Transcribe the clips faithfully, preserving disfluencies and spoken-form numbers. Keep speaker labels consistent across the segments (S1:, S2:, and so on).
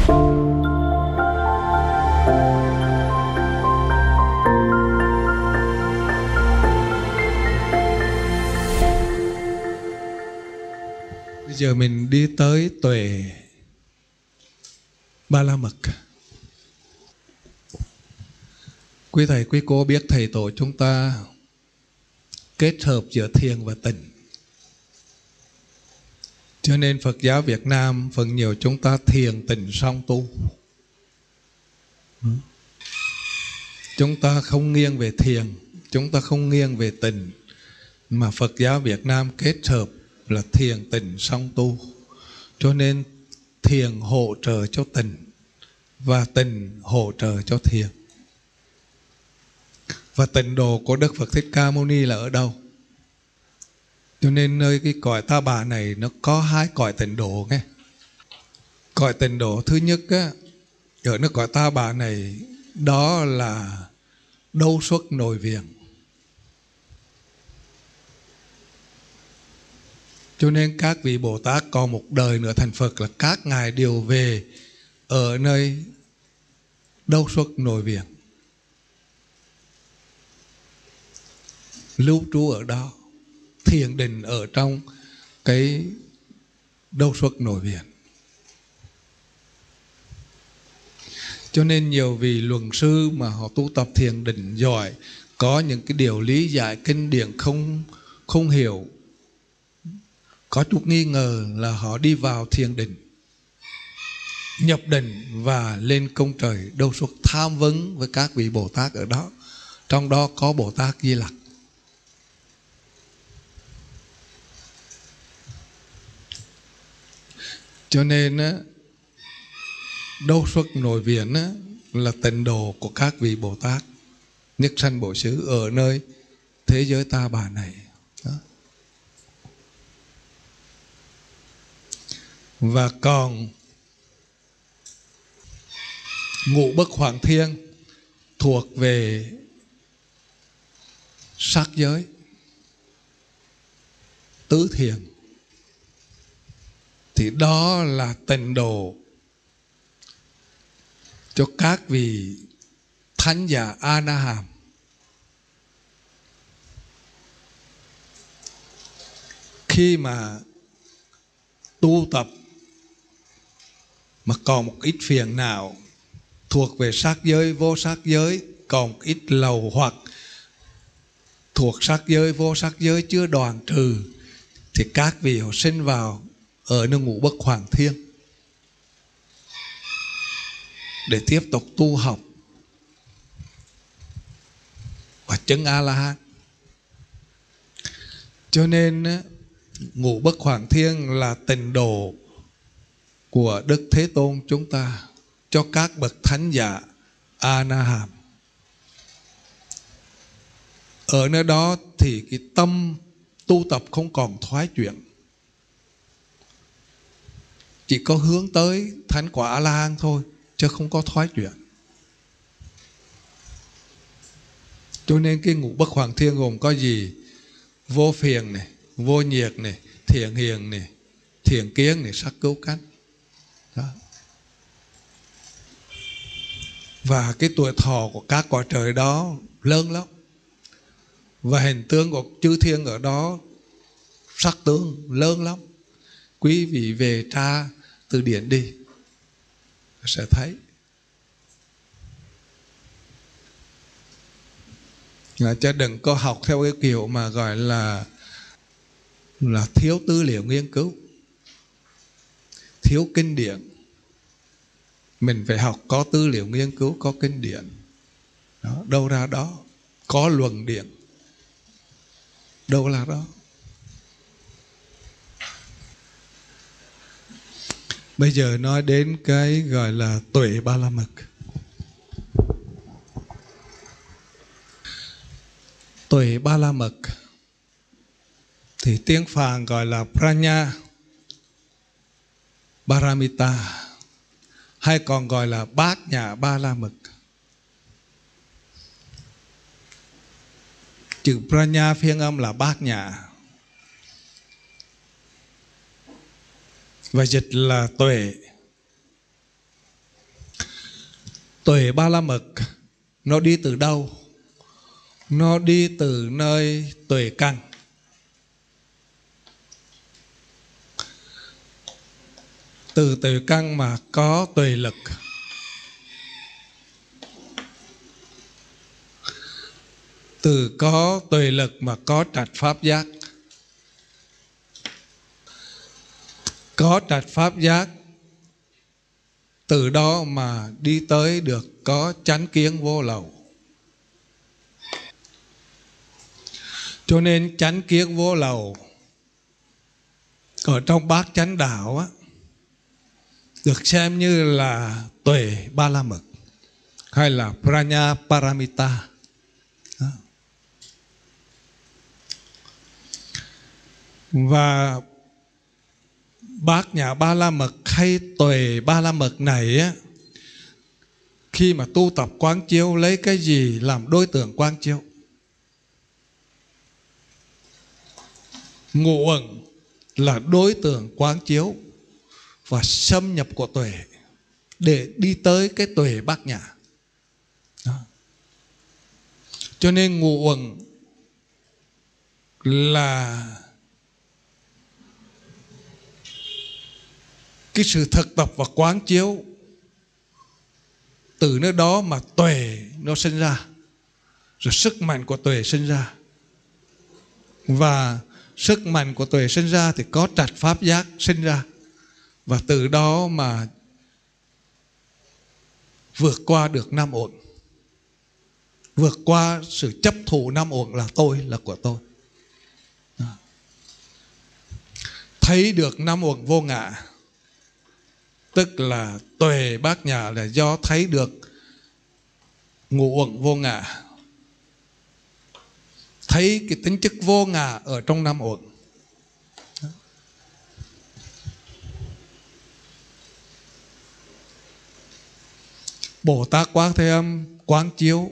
S1: Bây giờ mình đi tới tuệ Ba La Mật. Quý thầy, quý cô biết thầy tổ chúng ta kết hợp giữa thiền và tịnh. Cho nên Phật giáo Việt Nam phần nhiều chúng ta thiền tịnh song tu. Chúng ta không nghiêng về thiền, chúng ta không nghiêng về tịnh, mà Phật giáo Việt Nam kết hợp là thiền tịnh song tu. Cho nên thiền hỗ trợ cho tịnh và tịnh hỗ trợ cho thiền. Và tịnh độ của Đức Phật Thích Ca Mâu Ni là ở đâu? Cho nên nơi cái cõi Ta Bà này nó có hai cõi tịnh độ nghe. Cõi tịnh độ thứ nhất á, ở nơi cõi Ta Bà này đó là đâu xuất nội viện. Cho nên các vị Bồ Tát còn một đời nữa thành Phật là các ngài đều về ở nơi đâu xuất nội viện, lưu trú ở đó, thiền định ở trong cái đâu xuất nội viện. Cho nên nhiều vị luận sư mà họ tu tập thiền định giỏi, có những cái điều lý giải kinh điển không không hiểu, có chút nghi ngờ là họ đi vào thiền định, nhập định và lên công trời đâu xuất tham vấn với các vị Bồ Tát ở đó. Trong đó có Bồ Tát Di Lặc. Cho nên á, đâu xuất nội viện á, là tịnh độ của các vị Bồ Tát nhất sanh Bổ Xứ ở nơi thế giới Ta Bà này đó. Và còn ngũ bất hoại thiên thuộc về sắc giới, tứ thiền, thì đó là tịnh độ cho các vị thánh giả A Na Hàm. Khi mà tu tập mà còn một ít phiền não thuộc về sắc giới, vô sắc giới, còn một ít lầu hoặc thuộc sắc giới, vô sắc giới chưa đoạn trừ, thì các vị họ sinh vào ở nơi ngũ bất hoại thiên để tiếp tục tu học và chứng A-la-hán. Cho nên ngũ bất hoại thiên là tịnh độ của Đức Thế Tôn chúng ta cho các bậc thánh giả A Na Hàm. Ở nơi đó thì cái tâm tu tập không còn thoái chuyển, chỉ có hướng tới thánh quả A La Hán thôi, chứ không có thoái chuyển. Cho nên cái ngũ bất hoại thiên gồm có gì? Vô phiền này, vô nhiệt này, thiện hiền này, thiện kiến này, sắc cứu cánh đó. Và cái tuổi thọ của các cõi trời đó lớn lắm. Và hình tướng của chư thiên ở đó sắc tướng lớn lắm. Quý vị về tra từ điển đi sẽ thấy. Là chứ đừng có học theo cái kiểu mà gọi là là thiếu tư liệu nghiên cứu, thiếu kinh điển. Mình phải học có tư liệu nghiên cứu, có kinh điển đó, đâu ra đó, có luận điển đâu là đó. Bây giờ nói đến cái gọi là tuệ Ba La Mật. Tuệ Ba La Mật thì tiếng Phạn gọi là Prajna Paramita, hay còn gọi là Bát Nhã Ba La Mật. Chữ Prajna phiên âm là Bát Nhã và dịch là tuệ. Tuệ Ba La Mật nó đi từ đâu? Nó đi từ nơi tuệ căn. Từ tuệ căn mà có tuệ lực. Từ có tuệ lực mà có trạch pháp giác. Có trạch pháp giác, từ đó mà đi tới được có chánh kiến vô lậu. Cho nên chánh kiến vô lậu ở trong bát chánh đạo á, được xem như là tuệ Ba La Mật hay là Prajna Paramita. Đó. Và bát nhã Ba La Mật hay tuệ Ba La Mật này á, khi mà tu tập quán chiếu, lấy cái gì làm đối tượng quán chiếu? Ngũ uẩn là đối tượng quán chiếu và xâm nhập của tuệ để đi tới cái tuệ bát nhã. Đó. Cho nên ngũ uẩn là cái sự thực tập và quán chiếu, từ nơi đó mà tuệ nó sinh ra, rồi sức mạnh của tuệ sinh ra. Và sức mạnh của tuệ sinh ra thì có trạch pháp giác sinh ra. Và từ đó mà vượt qua được năm uẩn. Vượt qua sự chấp thủ năm uẩn là tôi, là của tôi. Đó. Thấy được năm uẩn vô ngã, tức là tuệ bát nhã là do thấy được ngũ uẩn vô ngã, thấy cái tính chất vô ngã ở trong năm uẩn. Bồ Tát Quán Thế Âm quán chiếu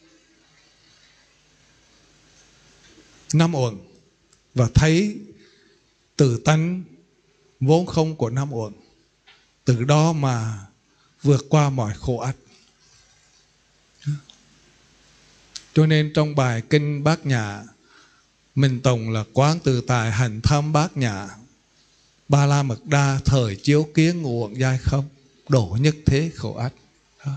S1: năm uẩn và thấy tự tánh vốn không của năm uẩn, từ đó mà vượt qua mọi khổ ách. Cho nên trong bài kinh Bát Nhã, mình tụng là quán tự tại hành tham bát nhã, Ba La Mật Đa thời chiếu kiến ngũ uẩn giai không, độ nhất thế khổ ách. Đó.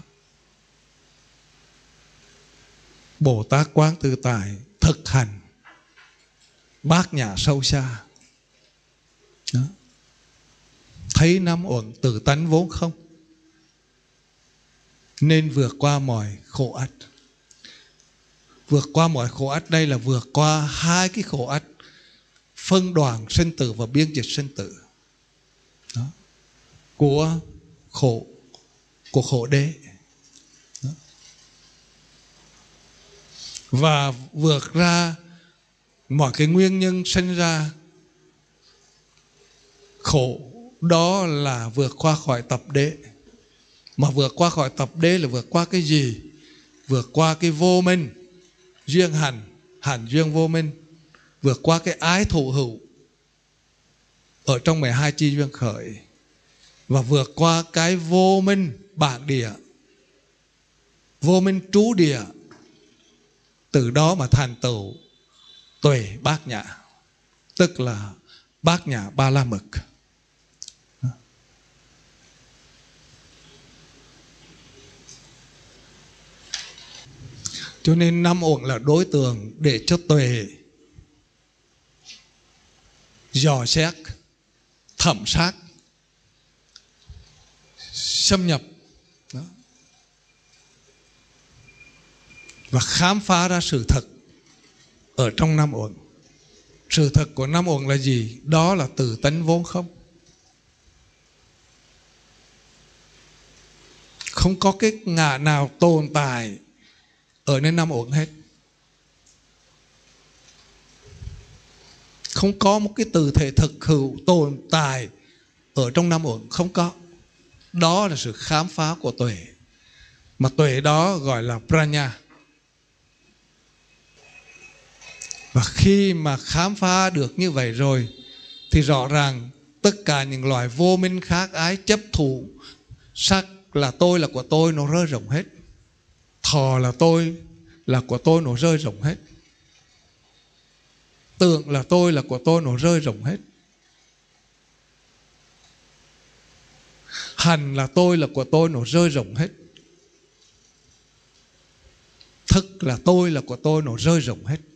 S1: Bồ Tát quán tự tại thực hành bát nhã sâu xa. Đó. Thấy năm uẩn tự tánh vốn không, nên vượt qua mọi khổ ách. Vượt qua mọi khổ ách đây là vượt qua hai cái khổ ách: phân đoạn sinh tử và biên dịch sinh tử. Đó. Của khổ của khổ đế. Đó. Và vượt ra mọi cái nguyên nhân sinh ra khổ, đó là vượt qua khỏi tập đế. Mà vượt qua khỏi tập đế là vượt qua cái gì? Vượt qua cái vô minh, duyên hành, hành duyên vô minh. Vượt qua cái ái thụ hữu ở trong mười hai chi duyên khởi. Và vượt qua cái vô minh bản địa, vô minh trú địa. Từ đó mà thành tựu tuệ bát nhã, tức là bát nhã Ba La Mật. Cho nên năm uẩn là đối tượng để cho tuệ dò xét, thẩm sát, xâm nhập. Đó. Và khám phá ra sự thật ở trong năm uẩn. Sự thật của năm uẩn là gì? Đó là tự tánh vốn không. Không có cái ngã nào tồn tại ở nơi năm uẩn hết. Không có một cái từ thể thực hữu tồn tại ở trong năm uẩn, không có. Đó là sự khám phá của tuệ, mà tuệ đó gọi là Prajna. Và khi mà khám phá được như vậy rồi thì rõ ràng tất cả những loại vô minh khác ái chấp thủ sắc là tôi là của tôi nó rơi rụng hết. Thọ là tôi là của tôi nó rơi rụng hết. Tưởng là tôi là của tôi nó rơi rụng hết. Hành là tôi là của tôi nó rơi rụng hết. Thức là tôi là của tôi nó rơi rụng hết.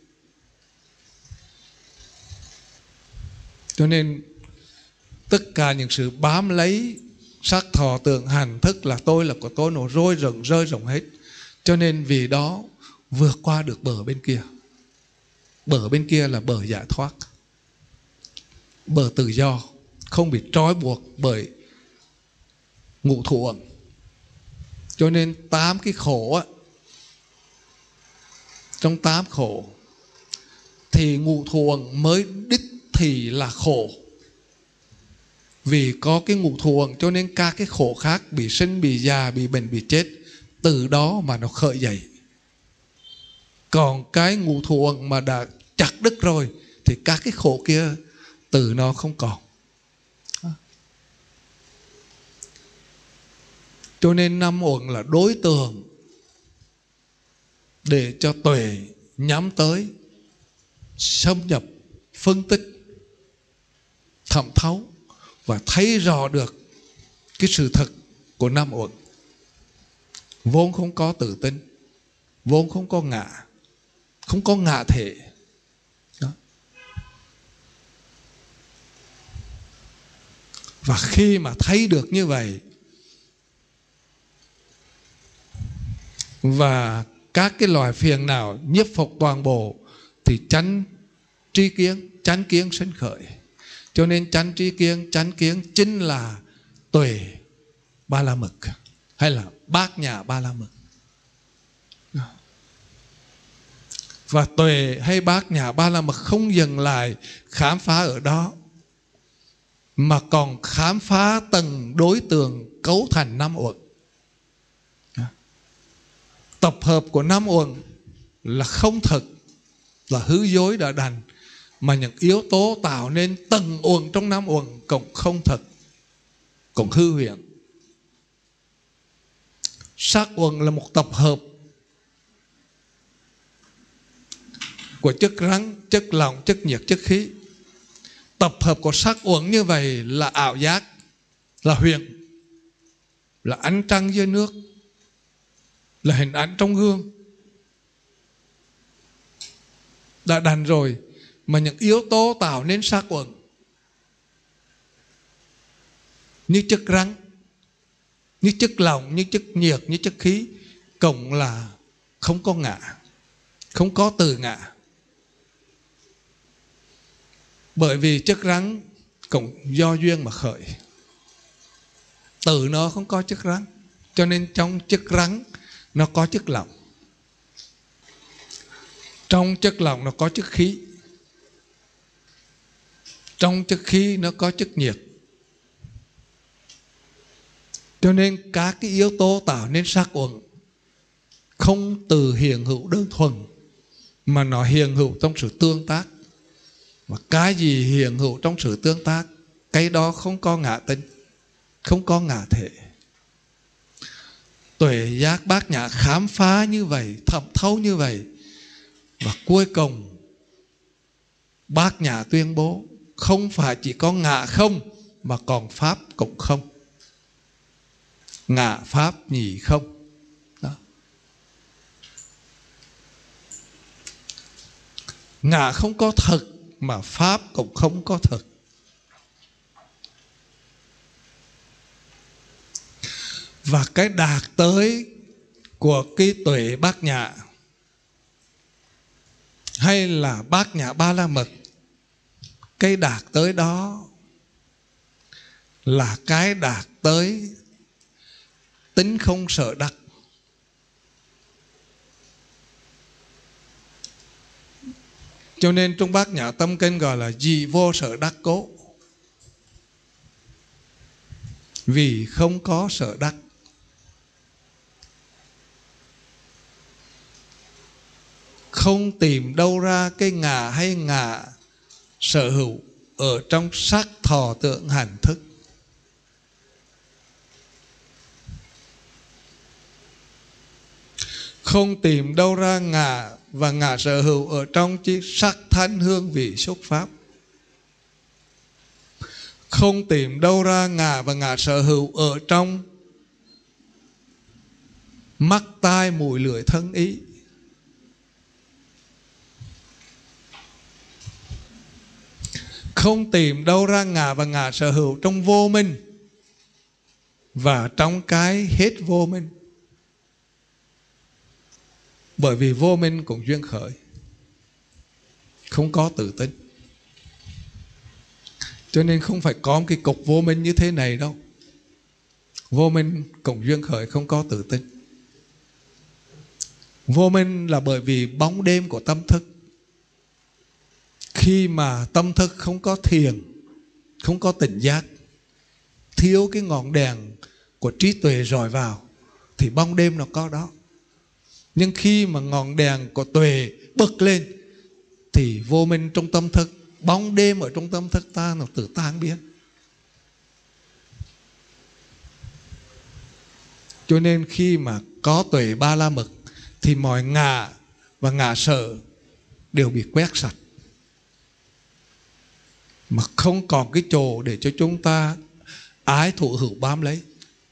S1: Cho nên tất cả những sự bám lấy sắc thọ tưởng hành thức là tôi là của tôi nó rơi rụng rơi rụng hết. Cho nên vì đó vượt qua được bờ bên kia. Bờ bên kia là bờ giải thoát, bờ tự do, không bị trói buộc bởi ngũ thủ ẩn. Cho nên tám cái khổ á, trong tám khổ thì ngũ thủ ẩn mới đích thì là khổ. Vì có cái ngũ thủ ẩn cho nên các cái khổ khác, bị sinh, bị già, bị bệnh, bị chết, từ đó mà nó khởi dậy. Còn cái ngũ thủ ẩn mà đã chặt đứt rồi thì các cái khổ kia từ nó không còn. Cho nên năm uẩn là đối tượng để cho tuệ nhắm tới, xâm nhập, phân tích, thẩm thấu và thấy rõ được cái sự thật của năm uẩn. Vốn không có tự tin, vốn không có ngã, không có ngã thể. Đó. Và khi mà thấy được như vậy, và các cái loài phiền nào nhiếp phục toàn bộ, thì chánh tri kiến, chánh kiến sinh khởi. Cho nên chánh tri kiến, chánh kiến chính là tuệ ba la mật, hay là bát nhã ba la mật. Và tuệ hay bát nhã ba la mật không dừng lại khám phá ở đó, mà còn khám phá từng đối tượng cấu thành năm uẩn. Tập hợp của năm uẩn là không thực, là hư dối đã đành, mà những yếu tố tạo nên từng uẩn trong năm uẩn cũng không thực, cũng hư huyễn. Sắc uẩn là một tập hợp của chất rắn, chất lỏng, chất nhiệt, chất khí. Tập hợp của sắc uẩn như vậy là ảo giác, là huyền, là ánh trăng dưới nước, là hình ảnh trong gương. Đã đành rồi, mà những yếu tố tạo nên sắc uẩn như chất rắn, như chất lỏng, như chất nhiệt, như chất khí, cũng là không có ngã, không có từ ngã. Bởi vì chất rắn cũng do duyên mà khởi, từ nó không có chất rắn. Cho nên trong chất rắn nó có chất lỏng, trong chất lỏng nó có chất khí, trong chất khí nó có chất nhiệt. Cho nên các cái yếu tố tạo nên sắc uẩn không từ hiện hữu đơn thuần, mà nó hiện hữu trong sự tương tác. Và cái gì hiện hữu trong sự tương tác, cái đó không có ngã tính, không có ngã thể. Tuệ giác bát nhã khám phá như vậy, thẩm thấu như vậy, và cuối cùng bát nhã tuyên bố không phải chỉ có ngã không, mà còn pháp cũng không. Ngã pháp nhì không. Đó. Ngã không có thực, mà pháp cũng không có thực. Và cái đạt tới của cái tuệ bát nhã hay là bát nhã ba la mật, cái đạt tới đó là cái đạt tới tính không sợ đắc. Cho nên trong bát nhã tâm kinh gọi là dị vô sợ đắc cố, vì không có sợ đắc. Không tìm đâu ra cái ngã hay ngã sở hữu ở trong sắc thọ tưởng hành thức. không tìm đâu ra ngã và ngã sở hữu ở trong chi sắc thanh hương vị xúc pháp. Không tìm đâu ra ngã và ngã sở hữu ở trong mắt tai mũi lưỡi thân ý. Không tìm đâu ra ngã và ngã sở hữu trong vô minh và trong cái hết vô minh. Bởi vì vô minh cũng duyên khởi, không có tự tính. Cho nên không phải có một cái cục vô minh như thế này đâu. Vô minh cũng duyên khởi, không có tự tính. Vô minh là bởi vì bóng đêm của tâm thức. Khi mà tâm thức không có thiền, không có tỉnh giác, thiếu cái ngọn đèn của trí tuệ rọi vào, thì bóng đêm nó có đó. Nhưng khi mà ngọn đèn của tuệ bật lên, thì vô minh trong tâm thức, bóng đêm ở trong tâm thức ta nó tự tan biến. Cho nên khi mà có tuệ ba la mật, thì mọi ngã và ngã sở đều bị quét sạch, mà không còn cái chỗ để cho chúng ta ái thụ hữu bám lấy.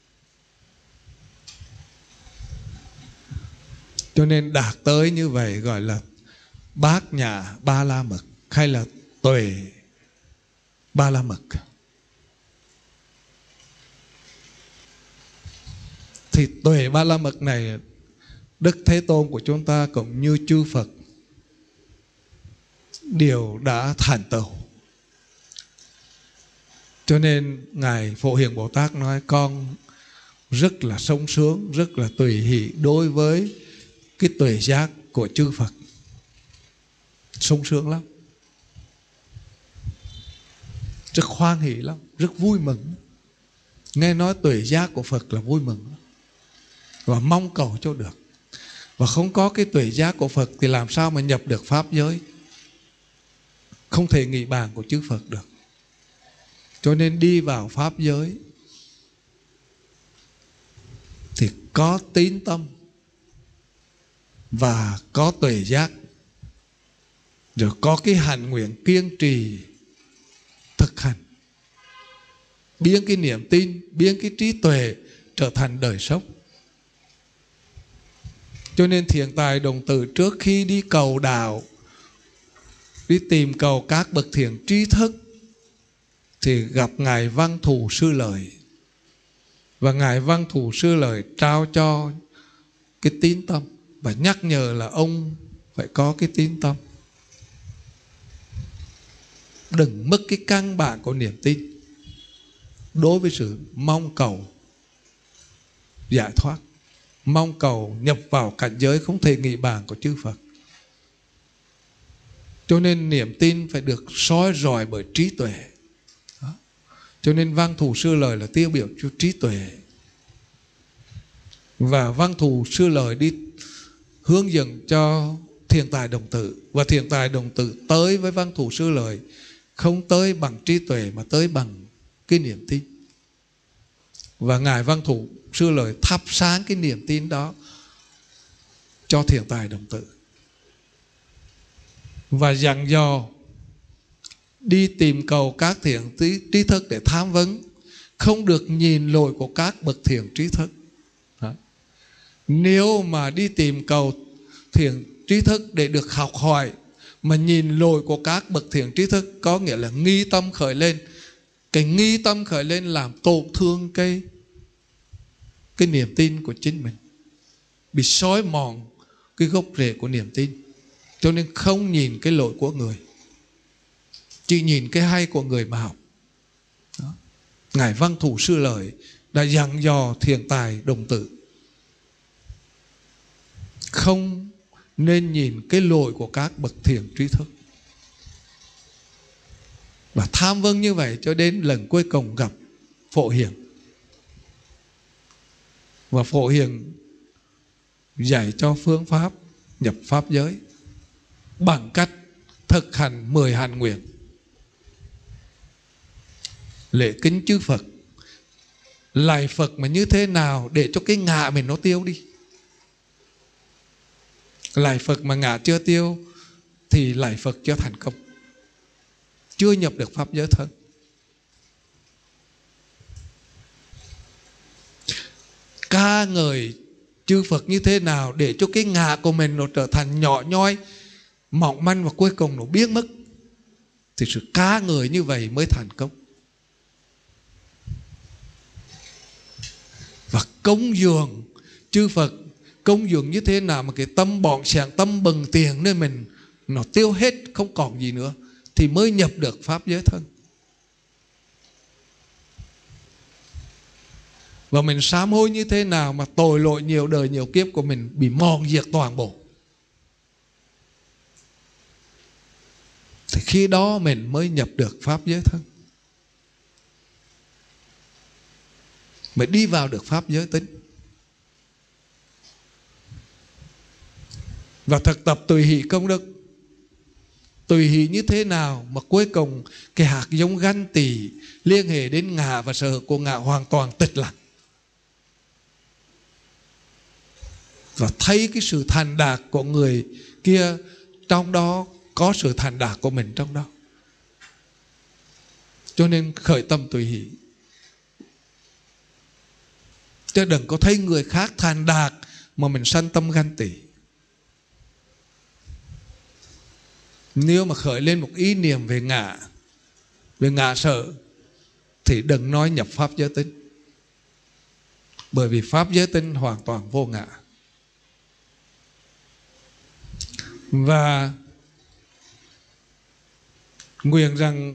S1: Cho nên đạt tới như vậy gọi là bát nhã ba la mật, hay là tuệ ba la mật. Thì tuệ ba la mật này, Đức Thế Tôn của chúng ta cũng như chư Phật đều đã thành tựu. Cho nên Ngài Phổ Hiền Bồ Tát nói con rất là sung sướng, rất là tùy hỷ đối với cái tuệ giác của chư Phật. Sung sướng lắm, rất hoan hỷ lắm, rất vui mừng. Nghe nói tuệ giác của Phật là vui mừng và mong cầu cho được. Và không có cái tuệ giác của Phật thì làm sao mà nhập được pháp giới, không thể nghị bàn của chư Phật được. Cho nên đi vào pháp giới thì có tín tâm và có tuệ giác, rồi có cái hạnh nguyện kiên trì thực hành, biến cái niềm tin, biến cái trí tuệ trở thành đời sống. Cho nên Thiện Tài Đồng Tử trước khi đi cầu đạo, đi tìm cầu các bậc thiện trí thức, thì gặp Ngài Văn Thù Sư Lợi. Và Ngài Văn Thù Sư Lợi trao cho cái tín tâm và nhắc nhở là ông phải có cái tín tâm. Đừng mất cái căn bản của niềm tin đối với sự mong cầu giải thoát, mong cầu nhập vào cảnh giới không thể nghị bàn của chư Phật. Cho nên niềm tin phải được soi rọi bởi trí tuệ. Đó. Cho nên Văn Thù Sư Lợi là tiêu biểu cho trí tuệ. Và Văn Thù Sư Lợi đi hướng dẫn cho Thiện Tài Đồng Tử, và Thiện Tài Đồng Tử tới với Văn Thù Sư Lợi không tới bằng trí tuệ mà tới bằng cái niềm tin. Và Ngài Văn Thù Sư Lợi thắp sáng cái niềm tin đó cho Thiện Tài Đồng Tử, và dặn dò đi tìm cầu các thiện trí thức để tham vấn, không được nhìn lỗi của các bậc thiện trí thức. Đó. Nếu mà đi tìm cầu thiện trí thức để được học hỏi mà nhìn lỗi của các bậc thiện trí thức, có nghĩa là nghi tâm khởi lên. Cái nghi tâm khởi lên làm tổn thương cái cái niềm tin của chính mình, bị xói mòn cái gốc rễ của niềm tin. Cho nên không nhìn cái lỗi của người, chỉ nhìn cái hay của người mà học. Đó. Ngài Văn Thù Sư Lợi đã dặn dò Thiện Tài Đồng Tử không nên nhìn cái lỗi của các bậc thiện trí thức. Và tham vấn như vậy cho đến lần cuối cùng gặp Phổ Hiền. Và Phổ Hiền dạy cho phương pháp nhập pháp giới bằng cách thực hành mười hạnh nguyện, lễ kính chư Phật, lạy Phật mà như thế nào để cho cái ngã mình nó tiêu đi. Lạy Phật mà ngã chưa tiêu thì lạy Phật chưa thành công, chưa nhập được pháp giới thân. Ca ngợi chư Phật như thế nào để cho cái ngã của mình nó trở thành nhỏ nhoi, mỏng manh và cuối cùng nó biến mất, thì sự ca ngợi như vậy mới thành công. Và cúng dường chư Phật, cúng dường như thế nào mà cái tâm bọn sảng, tâm bừng tiền nơi mình nó tiêu hết không còn gì nữa, thì mới nhập được pháp giới thân. Và mình sám hối như thế nào mà tội lỗi nhiều đời nhiều kiếp của mình bị mòn diệt toàn bộ, thì khi đó mình mới nhập được pháp giới thân, mới đi vào được pháp giới tính. Và thực tập tùy hỷ công đức. Tùy hỷ như thế nào mà cuối cùng cái hạt giống ganh tỳ liên hệ đến ngã và sở hữu của ngã hoàn toàn tịch lặng. Và thấy cái sự thành đạt của người kia trong đó có sự thành đạt của mình trong đó. Cho nên khởi tâm tùy hỷ. Chứ đừng có thấy người khác thành đạt mà mình sanh tâm ganh tị. Nếu mà khởi lên một ý niệm về ngã, về ngã sở, thì đừng nói nhập pháp giới tính. Bởi vì pháp giới tính hoàn toàn vô ngã. Và nguyện rằng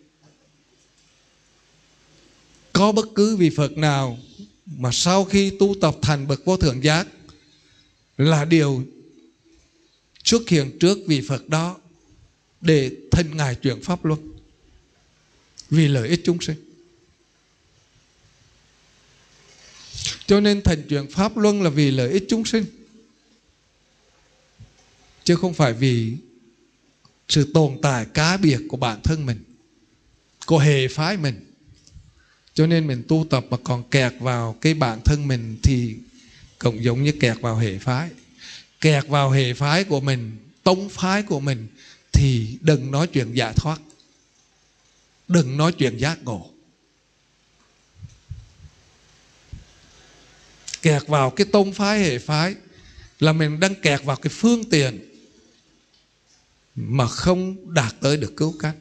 S1: có bất cứ vị Phật nào mà sau khi tu tập thành bậc vô thượng giác là điều xuất hiện trước vị Phật đó để thỉnh Ngài chuyển pháp luân vì lợi ích chúng sinh. Cho nên thỉnh chuyển pháp luân là vì lợi ích chúng sinh, chứ không phải vì sự tồn tại cá biệt của bản thân mình, của hệ phái mình. Cho nên mình tu tập mà còn kẹt vào cái bản thân mình thì cũng giống như kẹt vào hệ phái. Kẹt vào hệ phái của mình, tông phái của mình, thì đừng nói chuyện giải thoát, đừng nói chuyện giác ngộ. Kẹt vào cái tông phái hệ phái là mình đang kẹt vào cái phương tiện mà không đạt tới được cứu cánh.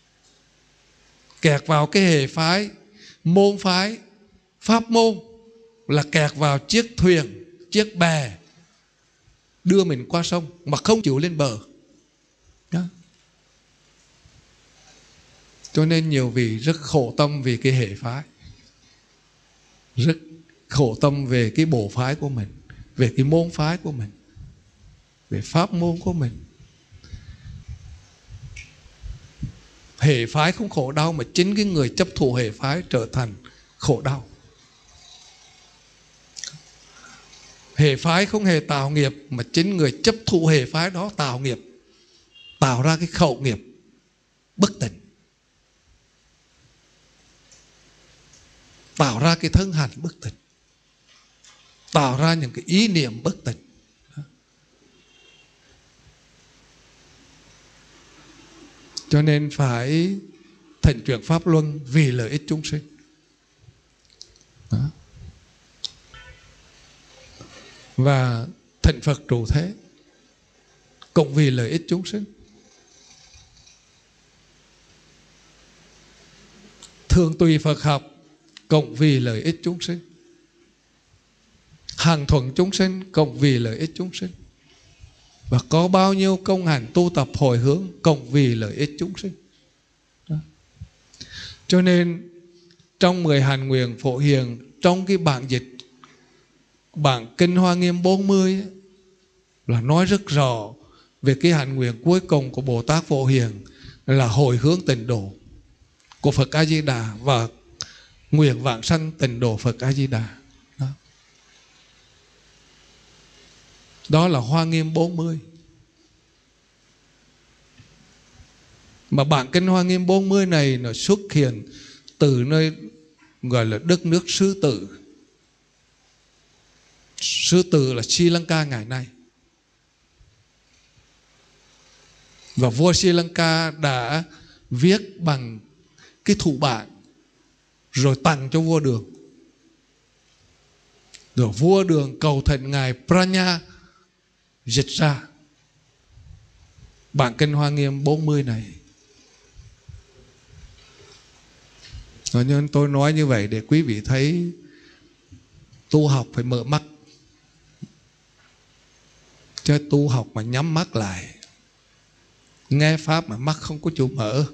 S1: Kẹt vào cái hệ phái, môn phái, pháp môn là kẹt vào chiếc thuyền, chiếc bè đưa mình qua sông mà không chịu lên bờ. Đó. Cho nên nhiều vị rất khổ tâm vì cái hệ phái, rất khổ tâm về cái bộ phái của mình, về cái môn phái của mình, về pháp môn của mình. Hệ phái không khổ đau mà chính cái người chấp thủ hệ phái trở thành khổ đau. Hệ phái không hề tạo nghiệp mà chính người chấp thụ hệ phái đó tạo nghiệp, tạo ra cái khẩu nghiệp bất tịnh, tạo ra cái thân hành bất tịnh, tạo ra những cái ý niệm bất tịnh. Cho nên phải thỉnh chuyển pháp luân vì lợi ích chúng sinh. Đó. Và thỉnh Phật trụ thế cũng vì lợi ích chúng sinh. Thường tùy Phật học cũng vì lợi ích chúng sinh. Hàng thuận chúng sinh cũng vì lợi ích chúng sinh. Và có bao nhiêu công hành tu tập hồi hướng cộng vì lợi ích chúng sinh. Đó. Cho nên trong mười hành nguyện phổ hiền, trong cái bản dịch bản Kinh Hoa Nghiêm bốn mươi ấy, là nói rất rõ về cái hành nguyện cuối cùng của Bồ Tát Phổ Hiền là hồi hướng tịnh độ của Phật A Di Đà và nguyện vãng sanh tịnh độ Phật A Di Đà. Đó. Đó là Hoa Nghiêm bốn mươi. Mà bản Kinh Hoa Nghiêm bốn mươi này nó xuất hiện từ nơi gọi là đất nước Sư Tử. Sư Tử là Sri Lanka ngày nay. Và vua Sri Lanka đã viết bằng cái thủ bản rồi tặng cho vua Đường. Rồi vua Đường cầu thỉnh ngài Pranya dịch ra bản kinh Hoa Nghiêm bốn mươi này. Cho nên tôi nói như vậy để quý vị thấy tu học phải mở mắt. Chứ tu học mà nhắm mắt lại, nghe pháp mà mắt không có chỗ mở,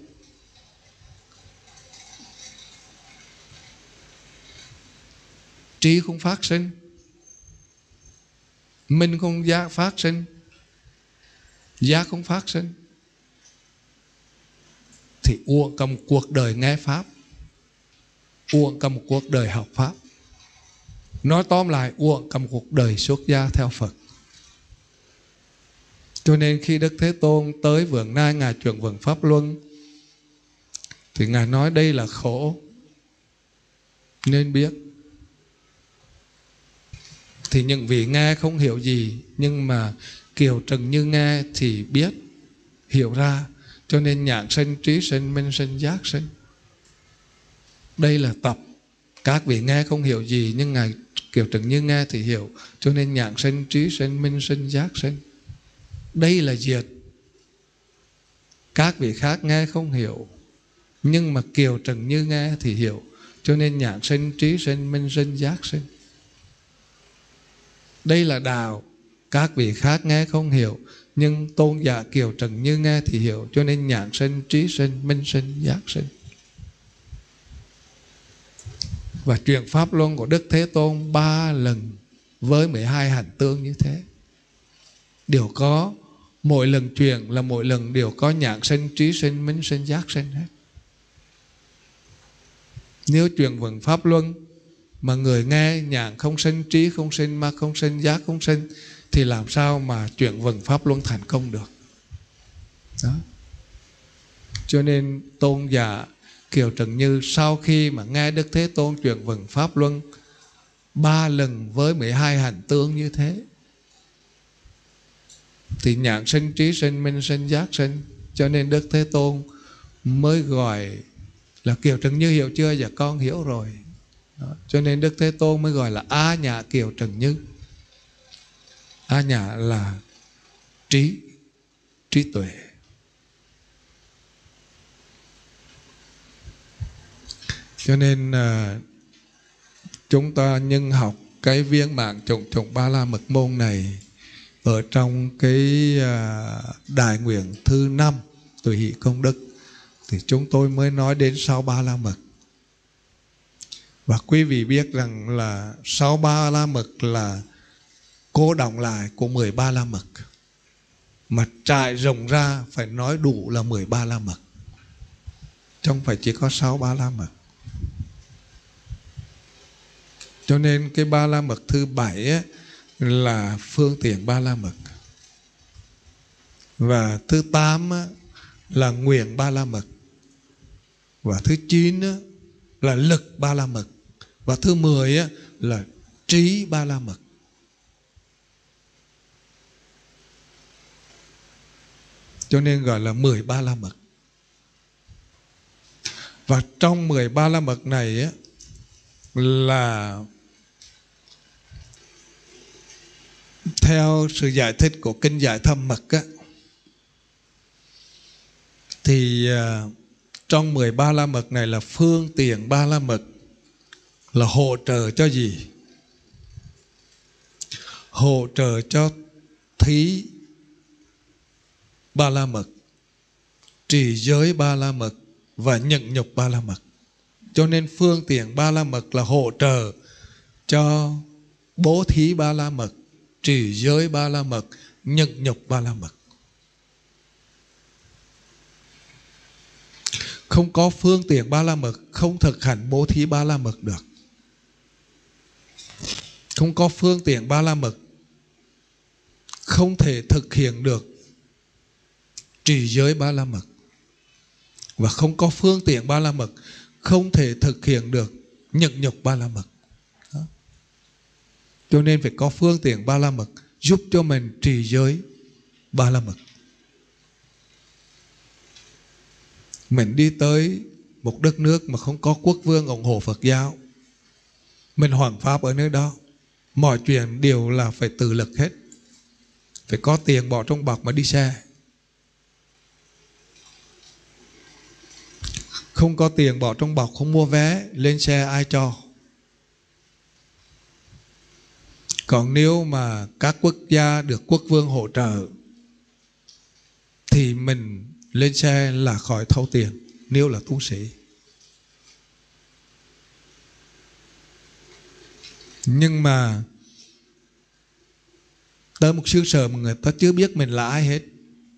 S1: trí không phát sinh, minh không giác phát sinh, giác không phát sinh, thì uổng cả một cuộc đời nghe pháp, uổng cả một cuộc đời học pháp. Nói tóm lại, uổng cả một cuộc đời xuất gia theo Phật. Cho nên khi Đức Thế Tôn tới vườn Nai, ngài chuyển vườn Pháp Luân, thì ngài nói đây là khổ, nên biết. Thì những vị nghe không hiểu gì, nhưng mà Kiều Trần Như nghe thì biết, hiểu ra. Cho nên nhãn sinh, trí sinh, minh sinh, giác sinh. Đây là tập. Các vị nghe không hiểu gì, nhưng ngài Kiều Trần Như nghe thì hiểu. Cho nên nhãn sinh, trí sinh, minh sinh, giác sinh. Đây là diệt. Các vị khác nghe không hiểu, nhưng mà Kiều Trần Như nghe thì hiểu. Cho nên nhãn sinh, trí sinh, minh sinh, giác sinh. Đây là đạo. Các vị khác nghe không hiểu, nhưng tôn giả Kiều Trần Như nghe thì hiểu. Cho nên nhãn sinh, trí sinh, minh sinh, giác sinh. Và truyền pháp luân của Đức Thế Tôn ba lần với mười hai hành tương như thế, đều có, mỗi lần truyền là mỗi lần đều có nhãn sinh, trí sinh, minh sinh, giác sinh hết. Nếu truyền vần pháp luân mà người nghe nhãn không sinh, trí không sinh, ma không sinh, giác không sinh, thì làm sao mà chuyển vần pháp luân thành công được. Đó. Cho nên tôn giả Kiều Trần Như sau khi mà nghe Đức Thế Tôn chuyển vần pháp luân ba lần với mười hai hành tương như thế, thì nhãn sinh, trí sinh, minh sinh, giác sinh. Cho nên Đức Thế Tôn mới gọi là Kiều Trần Như hiểu chưa? Dạ con hiểu rồi. Đó. Cho nên Đức Thế Tôn mới gọi là A Nhã Kiều Trần Như. A Nhã là trí, trí tuệ. Cho nên uh, chúng ta nhân học cái viên mãn chủng chủng Ba La Mật môn này ở trong cái uh, đại nguyện thứ năm Tùy Hỷ Công Đức, thì chúng tôi mới nói đến sáu Ba La Mật. Và quý vị biết rằng là sáu Ba La Mật là cô đọng lại của mười Ba La Mật, mà trải rộng ra phải nói đủ là mười Ba La Mật, chứ không phải chỉ có sáu Ba La Mật. Cho nên cái Ba La Mật thứ bảy ấy, là phương tiện Ba La Mật. Và thứ tám ấy, là nguyện Ba La Mật. Và thứ chín ấy, là lực Ba La Mật. Và thứ mười ấy, là trí Ba La Mật. Cho nên gọi là mười Ba La Mật. Và trong mười Ba La Mật này ấy, là theo sự giải thích của Kinh Giải Thâm Mật á, thì uh, trong mười Ba La Mật này là phương tiện Ba La Mật, là hỗ trợ cho gì? Hỗ trợ cho thí Ba La Mật, trì giới Ba La Mật và nhẫn nhục Ba La Mật. Cho nên phương tiện Ba La Mật là hỗ trợ cho bố thí Ba La Mật, trì giới Ba La Mật, nhẫn nhục Ba La Mật. Không có phương tiện Ba La Mật không thực hành bố thí Ba La Mật được. Không có phương tiện Ba La Mật không thể thực hiện được trì giới Ba La Mật. Và không có phương tiện Ba La Mật không thể thực hiện được nhẫn nhục Ba La Mật. Đó. Cho nên phải có phương tiện Ba La Mật giúp cho mình trì giới Ba La Mật. Mình đi tới một đất nước mà không có quốc vương ủng hộ Phật giáo, mình hoằng pháp ở nơi đó, mọi chuyện đều là phải tự lực hết, phải có tiền bỏ trong bọc mà đi xe. Không có tiền bỏ trong bọc, không mua vé, lên xe ai cho? Còn nếu mà các quốc gia được quốc vương hỗ trợ thì mình lên xe là khỏi thâu tiền, nếu là tu sĩ. Nhưng mà tới một xứ sở mà người ta chưa biết mình là ai hết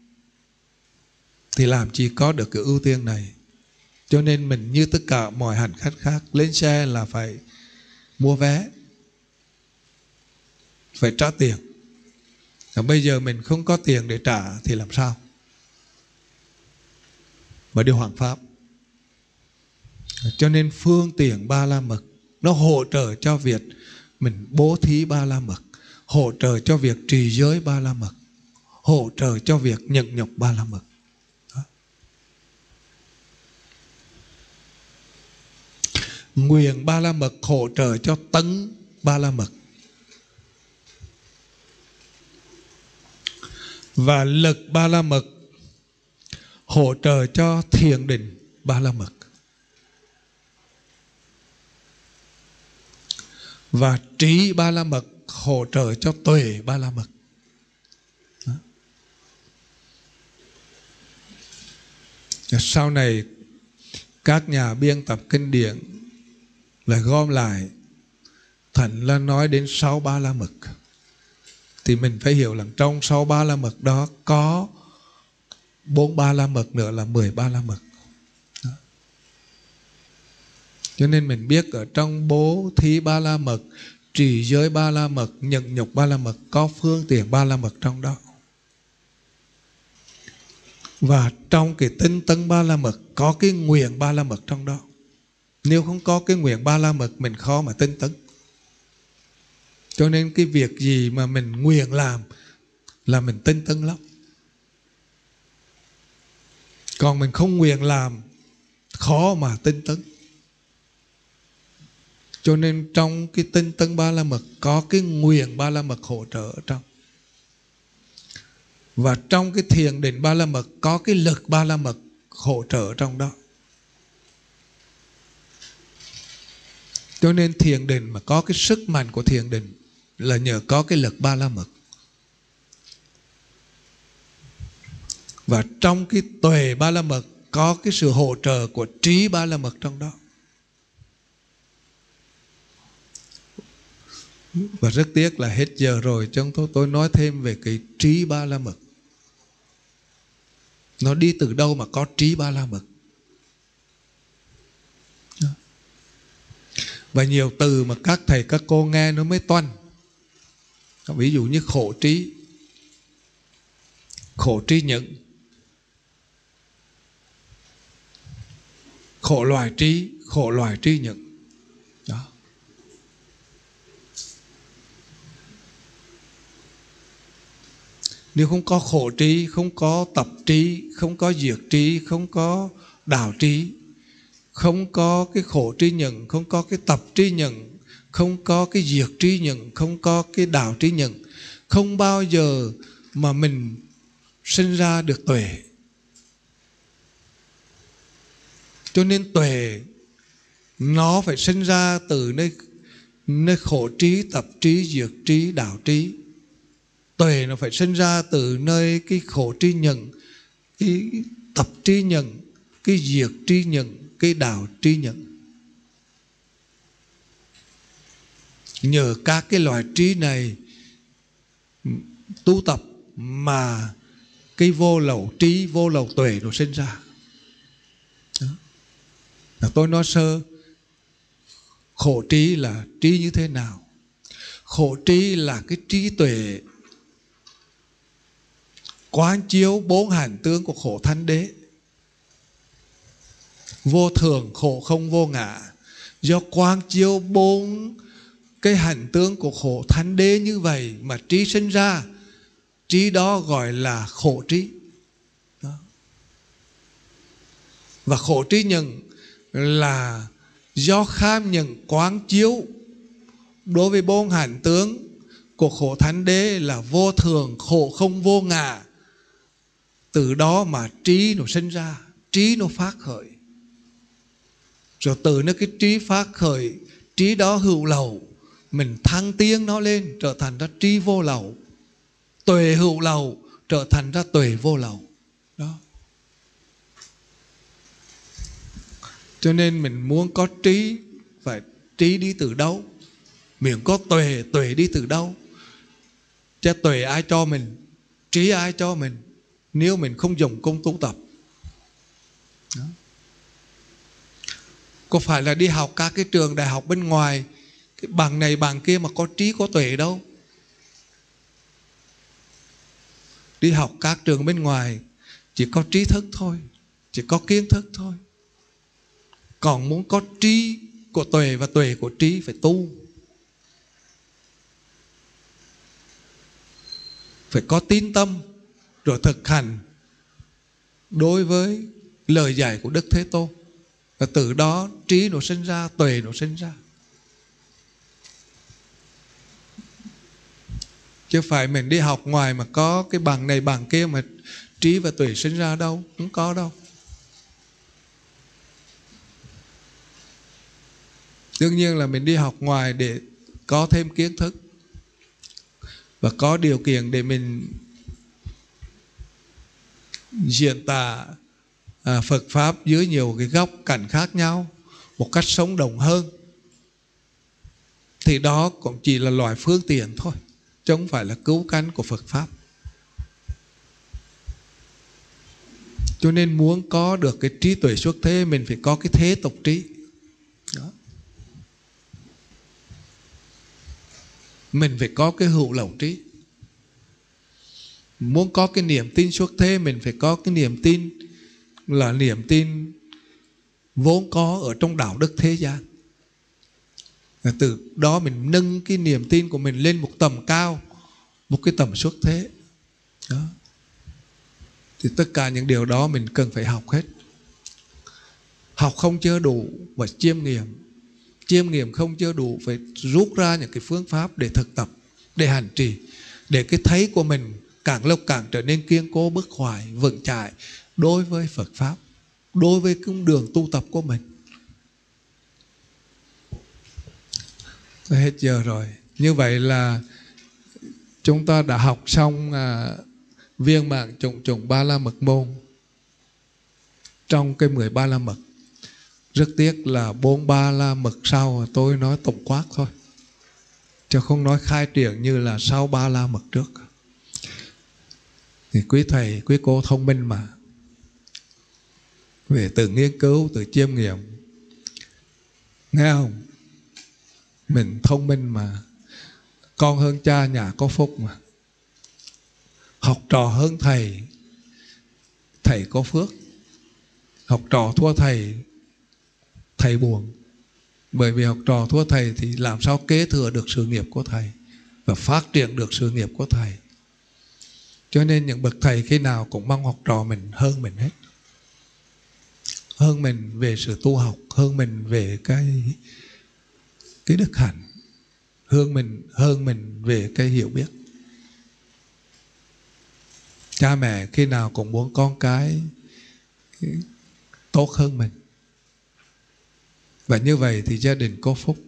S1: thì làm chỉ có được cái ưu tiên này. Cho nên mình như tất cả mọi hành khách khác, lên xe là phải mua vé, phải trả tiền. Và bây giờ mình không có tiền để trả thì làm sao mà đi hoằng pháp? Cho nên phương tiện Ba La Mật nó hỗ trợ cho việc mình bố thí Ba La Mật, hỗ trợ cho việc trì giới Ba La Mật, hỗ trợ cho việc nhận nhục Ba La Mật. Đó. Nguyện Ba La Mật hỗ trợ cho tấn Ba La Mật, và lực Ba La Mật hỗ trợ cho thiền định Ba La Mật, và trí Ba La Mật hỗ trợ cho tuệ Ba La Mật. Đó. Sau này các nhà biên tập kinh điển lại gom lại thành là nói đến sáu Ba La Mật. Thì mình phải hiểu là trong sáu Ba La Mật đó có bốn Ba La Mật nữa là mười Ba La Mật. Đó. Cho nên mình biết ở trong bố thí Ba La Mật, trì giới Ba La Mật, nhận nhục Ba La Mật, có phương tiện Ba La Mật trong đó. Và trong cái tinh tấn Ba La Mật có cái nguyện Ba La Mật trong đó. Nếu không có cái nguyện Ba La Mật mình khó mà tinh tấn. Cho nên cái việc gì mà mình nguyện làm là mình tinh tấn lắm. Còn mình không nguyện làm khó mà tinh tấn. Cho nên trong cái tinh tấn Ba La Mật có cái nguyện Ba La Mật hỗ trợ ở trong. Và trong cái thiền định Ba La Mật có cái lực Ba La Mật hỗ trợ ở trong đó. Cho nên thiền định mà có cái sức mạnh của thiền định là nhờ có cái lực Ba La Mật. Và trong cái tuệ Ba La Mật có cái sự hỗ trợ của trí Ba La Mật trong đó. Và rất tiếc là hết giờ rồi, chúng tôi, tôi nói thêm về cái trí Ba La Mật. Nó đi từ đâu mà có trí Ba La Mật? Và nhiều từ mà các thầy các cô nghe nó mới toanh. Ví dụ như khổ trí, khổ trí nhẫn, khổ loài trí, khổ loài trí nhẫn. Đó. Nếu không có khổ trí, không có tập trí, không có diệt trí, không có đạo trí, không có cái khổ trí nhận, không có cái tập trí nhận, không có cái diệt trí nhận, không có cái đạo trí nhận, không bao giờ mà mình sinh ra được tuệ. Cho nên tuệ nó phải sinh ra từ nơi, nơi khổ trí, tập trí, diệt trí, đạo trí. Tuệ nó phải sinh ra từ nơi cái khổ trí nhận, cái tập trí nhận, cái diệt trí nhận, cái đạo trí nhận. Nhờ các cái loại trí này tu tập mà cái vô lậu trí, vô lậu tuệ nó sinh ra. Đó. Tôi nói sơ khổ trí là trí như thế nào. Khổ trí là cái trí tuệ quán chiếu bốn hành tướng của khổ thánh đế. Vô thường, khổ không, vô ngã. Do quán chiếu bốn cái hành tướng của khổ thánh đế như vậy mà trí sinh ra. Trí đó gọi là khổ trí. Đó. Và khổ trí nhận là do kham nhận quán chiếu đối với bốn hành tướng của khổ thánh đế là vô thường, khổ không vô ngã. Từ đó mà trí nó sinh ra, trí nó phát khởi. Rồi từ nó cái trí phát khởi, trí đó hữu lậu, mình thăng tiến nó lên trở thành ra trí vô lậu. Tuệ hữu lậu trở thành ra tuệ vô lậu. Đó. Cho nên mình muốn có trí, phải trí đi từ đâu? Mình có tuệ, tuệ đi từ đâu? Chứ tuệ ai cho mình? Trí ai cho mình? Nếu mình không dùng công tu tập. Đó. Có phải là đi học các cái trường đại học bên ngoài, cái bằng này bằng kia mà có trí có tuệ đâu. Đi học các trường bên ngoài chỉ có trí thức thôi, chỉ có kiến thức thôi. Còn muốn có trí của tuệ và tuệ của trí phải tu, phải có tín tâm rồi thực hành đối với lời dạy của Đức Thế Tôn. Và từ đó trí nó sinh ra, tuệ nó sinh ra. Chứ phải mình đi học ngoài mà có cái bằng này bằng kia mà trí và tuệ sinh ra đâu, không có đâu. Đương nhiên là mình đi học ngoài để có thêm kiến thức và có điều kiện để mình diễn tả à, Phật Pháp dưới nhiều cái góc cạnh khác nhau, một cách sống động hơn. Thì đó cũng chỉ là loại phương tiện thôi, chứ không phải là cứu cánh của Phật Pháp. Cho nên muốn có được cái trí tuệ xuất thế, mình phải có cái thế tục trí. Đó. Mình phải có cái hữu lậu trí. Muốn có cái niềm tin xuất thế, mình phải có cái niềm tin là niềm tin vốn có ở trong đạo đức thế gian. Và từ đó mình nâng cái niềm tin của mình lên một tầm cao, một cái tầm xuất thế. Đó. Thì tất cả những điều đó mình cần phải học hết. Học không chưa đủ và chiêm nghiệm. Chiêm nghiệm không chưa đủ, phải rút ra những cái phương pháp để thực tập, để hành trì, để cái thấy của mình càng lúc càng trở nên kiên cố, bức hoài, vững chãi đối với Phật Pháp, đối với cung đường tu tập của mình. Hết giờ rồi. Như vậy là chúng ta đã học xong à, viên mãn chủng chủng ba la mật môn trong cái mười ba la mật. Rất tiếc là bốn ba la mật sau tôi nói tổng quát thôi, chứ không nói khai triển như là sau ba la mật trước. Thì quý thầy, quý cô thông minh mà, về tự nghiên cứu, tự chiêm nghiệm. Nghe không? Mình thông minh mà. Con hơn cha nhà có phúc mà. Học trò hơn thầy, thầy có phước. Học trò thua thầy, thầy buồn. Bởi vì học trò thua thầy thì làm sao kế thừa được sự nghiệp của thầy và phát triển được sự nghiệp của thầy. Cho nên những bậc thầy khi nào cũng mong học trò mình hơn mình hết. Hơn mình về sự tu học, hơn mình về cái cái đức hạnh, hơn mình hơn mình về cái hiểu biết. Cha mẹ khi nào cũng muốn con cái tốt hơn mình. Và như vậy thì gia đình có phúc,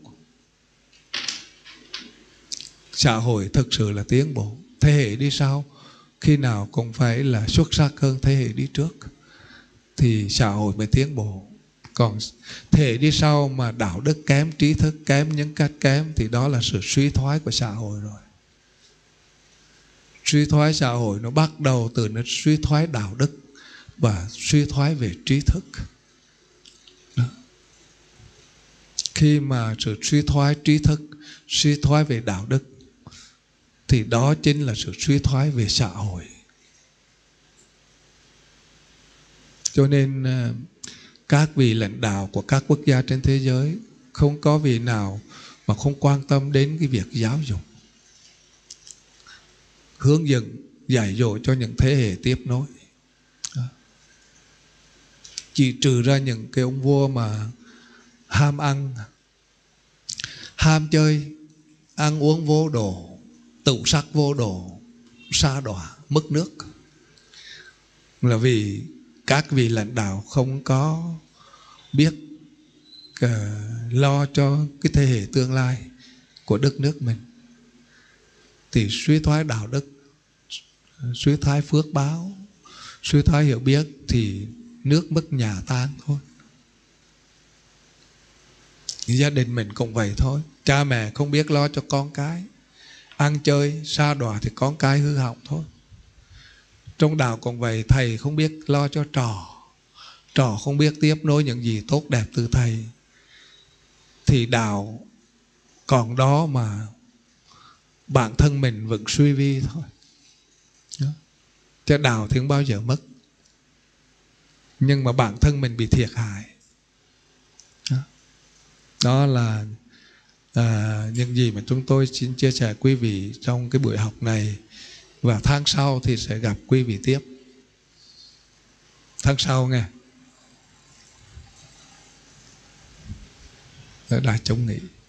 S1: xã hội thực sự là tiến bộ. Thế hệ đi sau khi nào cũng phải là xuất sắc hơn thế hệ đi trước thì xã hội mới tiến bộ. Còn thế hệ đi sau mà đạo đức kém, trí thức kém, nhân cách kém thì đó là sự suy thoái của xã hội rồi. Suy thoái xã hội nó bắt đầu từ nó suy thoái đạo đức và suy thoái về trí thức. Đó. Khi mà sự suy thoái trí thức, suy thoái về đạo đức thì đó chính là sự suy thoái về xã hội. Cho nên các vị lãnh đạo của các quốc gia trên thế giới không có vị nào mà không quan tâm đến cái việc giáo dục, hướng dẫn, dạy dỗ cho những thế hệ tiếp nối. Đó. chỉ trừ ra những cái ông vua mà ham ăn, ham chơi, ăn uống vô độ, tửu sắc vô độ, sa đọa, mất nước, là vì các vị lãnh đạo không có biết uh, lo cho cái thế hệ tương lai của đất nước mình, thì suy thoái đạo đức, suy thoái phước báo, suy thoái hiểu biết, thì nước mất nhà tan thôi. Gia đình mình cũng vậy thôi. Cha mẹ không biết lo cho con cái, ăn chơi sa đọa thì con cái hư hỏng thôi. Trong đạo cũng vậy, thầy không biết lo cho trò, trò không biết tiếp nối những gì tốt đẹp từ thầy, thì đạo còn đó mà bản thân mình vẫn suy vi thôi. Chứ đạo thì không bao giờ mất, nhưng mà bản thân mình bị thiệt hại. Đó là à, những gì mà chúng tôi xin chia sẻ quý vị trong cái buổi học này. Và tháng sau thì sẽ gặp quý vị tiếp. Tháng sau nghe. Đã chống nghỉ.